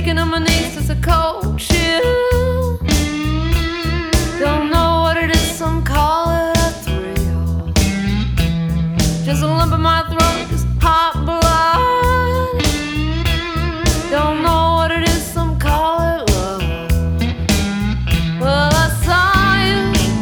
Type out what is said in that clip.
shaking on my knees as a cold chill.